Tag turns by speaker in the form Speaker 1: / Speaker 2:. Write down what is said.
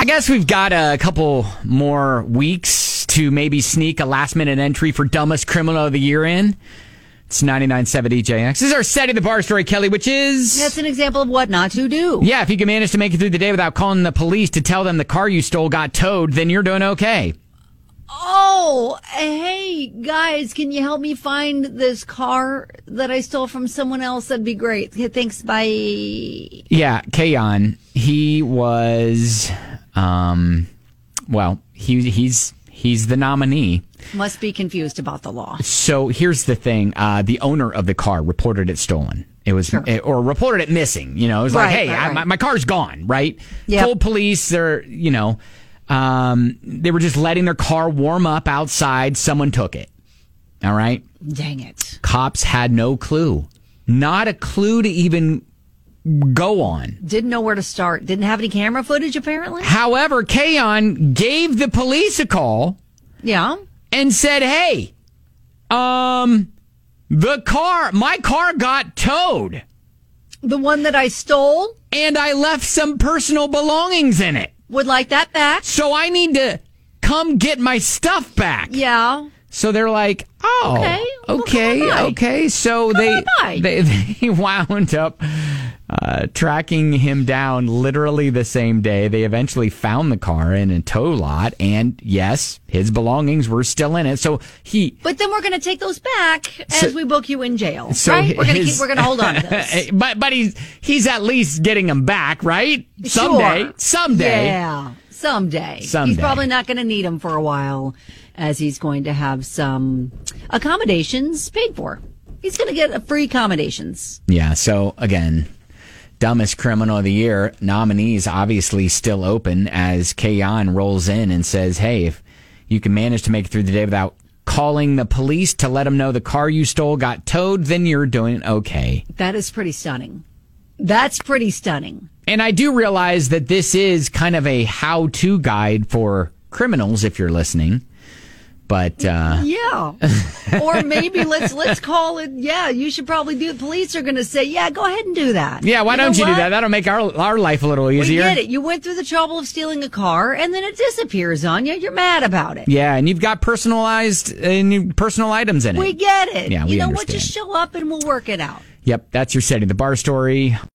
Speaker 1: guess we've got a couple more weeks to maybe sneak a last-minute entry for Dumbest Criminal of the Year in. It's 99.7 DJX. This is our Setting the Bar story, Kelly, which is...
Speaker 2: That's an example of what not to do.
Speaker 1: Yeah, if you can manage to make it through the day without calling the police to tell them the car you stole got towed, then you're doing okay.
Speaker 2: Oh, hey, guys, can you help me find this car that I stole from someone else? That'd be great. Thanks, bye.
Speaker 1: Yeah, Kayon, he was... he's the nominee.
Speaker 2: Must be confused about the law.
Speaker 1: So here's the thing. The owner of the car reported it stolen. It was, or reported it missing. You know, it was like, hey, my car's gone, right?
Speaker 2: Yep.
Speaker 1: Told police they're, they were just letting their car warm up outside. Someone took it. All right.
Speaker 2: Dang it.
Speaker 1: Cops had no clue. Not a clue to even go on.
Speaker 2: Didn't know where to start. Didn't have any camera footage, apparently.
Speaker 1: However, Kayon gave the police a call.
Speaker 2: Yeah.
Speaker 1: And said, hey, my car got towed.
Speaker 2: The one that I stole?
Speaker 1: And I left some personal belongings in it.
Speaker 2: Would like that back.
Speaker 1: So I need to come get my stuff back.
Speaker 2: Yeah.
Speaker 1: So they're like, oh, okay. So they wound up tracking him down literally the same day. They eventually found the car in a tow lot, and yes, his belongings were still in it. So
Speaker 2: But then we're going to take those back as we book you in jail,
Speaker 1: so
Speaker 2: right? We're going to hold on to this.
Speaker 1: But he's at least getting them back, right? Someday.
Speaker 2: Yeah, someday. He's probably not going to need them for a while, as he's going to have some accommodations paid for. He's going to get free accommodations.
Speaker 1: Yeah, so again, Dumbest Criminal of the Year nominees obviously still open as Kayon rolls in and says, hey, if you can manage to make it through the day without calling the police to let them know the car you stole got towed, then you're doing okay.
Speaker 2: That is pretty stunning. That's pretty stunning. And
Speaker 1: I do realize that this is kind of a how-to guide for criminals, if you're listening. But
Speaker 2: yeah, or maybe let's call it. Yeah, you should probably do it. Police are going to say, yeah, go ahead and do that.
Speaker 1: Yeah, why don't you do that? That'll make our life a little easier.
Speaker 2: We get it. You went through the trouble of stealing a car, and then it disappears on you. You're mad about it.
Speaker 1: Yeah, and you've got personal items in it.
Speaker 2: We get it.
Speaker 1: Yeah,
Speaker 2: you know
Speaker 1: understand.
Speaker 2: what? Just show up, and we'll work it out.
Speaker 1: Yep, that's your Setting the Bar story.